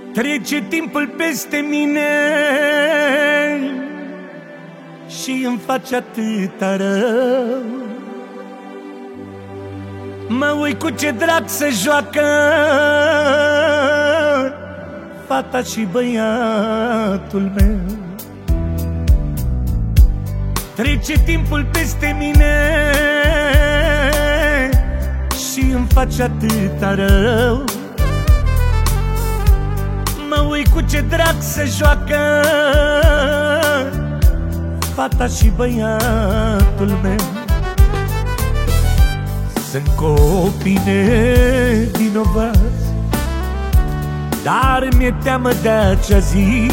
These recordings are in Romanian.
Trece timpul peste mine și îmi face atâta rău. Mă uit cu ce drag să joacă fata și băiatul meu. Trece timpul peste mine și îmi face atâta rău. Mă uit cu ce drag să joacă fata și băiatul meu. Sunt copii nevinovați, dar mi-e teamă de acea zi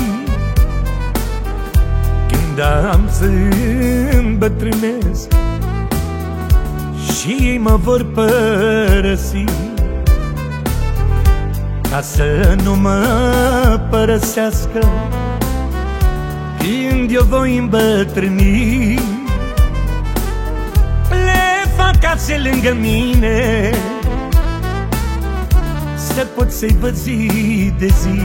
când am să îmbătrânesc și ei mă vor părăsi. Ca să nu mă părăsească când eu voi îmbătrâni, le fac case lângă mine să pot să-i văd zi de zi.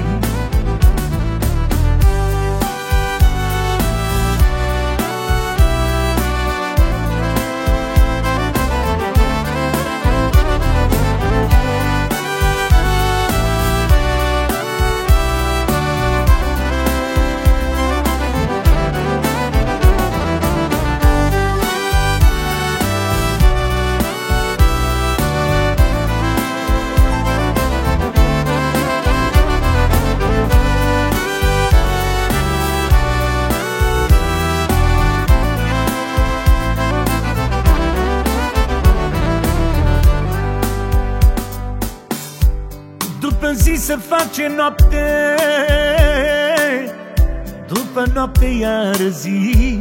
După zi se face noapte, după noapte iar zi,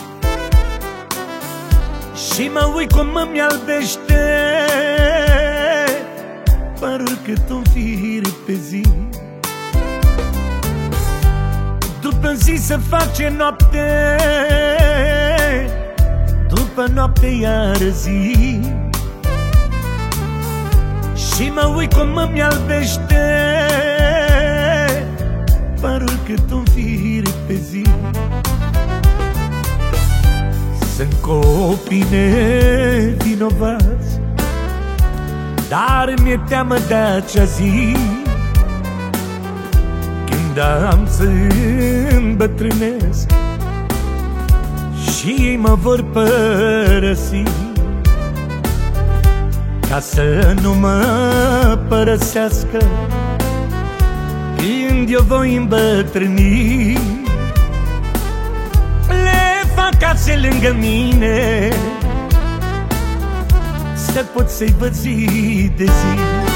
și mă uit cum îmi albește părul cât un fir pe zi. După zi se face noapte, după noapte iar zi, și mă uit cum îmi albește părul cât un fir pe zi. Sunt copii nevinovați, dar mi-e teamă de acea zi când am să îmbătrânesc și ei mă vor părăsi. Ca să nu mă părăsească când eu voi îmbătrâni, le fac case lângă mine să pot să-i văd zi de zi.